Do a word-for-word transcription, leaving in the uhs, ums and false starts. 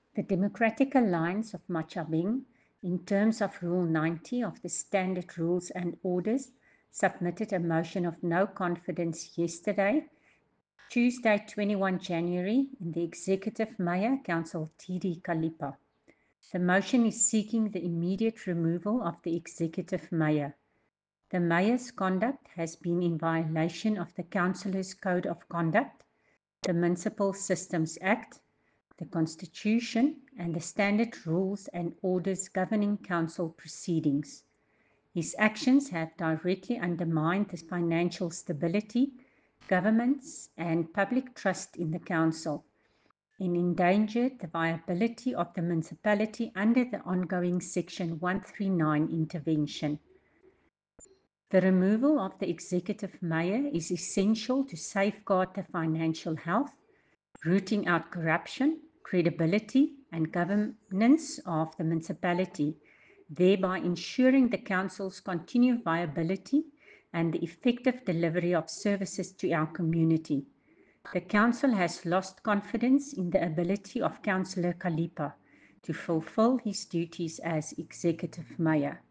The Democratic Alliance of Machabeng, in terms of Rule ninety of the Standard Rules and Orders, submitted a motion of no confidence yesterday, Tuesday, twenty-first January, in the Executive Mayor, Councillor T D Kalipa. The motion is seeking the immediate removal of the Executive Mayor. The Mayor's conduct has been in violation of the Councillor's Code of Conduct, the Municipal Systems Act, the Constitution, and the Standard Rules and Orders governing council proceedings. His actions have directly undermined the financial stability, governance, and public trust in the council, and endangered the viability of the municipality under the ongoing Section one thirty-nine intervention. The removal of the Executive Mayor is essential to safeguard the financial health, rooting out corruption, credibility, and governance of the municipality, thereby ensuring the council's continued viability and the effective delivery of services to our community. The council has lost confidence in the ability of Councillor Kalipa to fulfill his duties as Executive Mayor.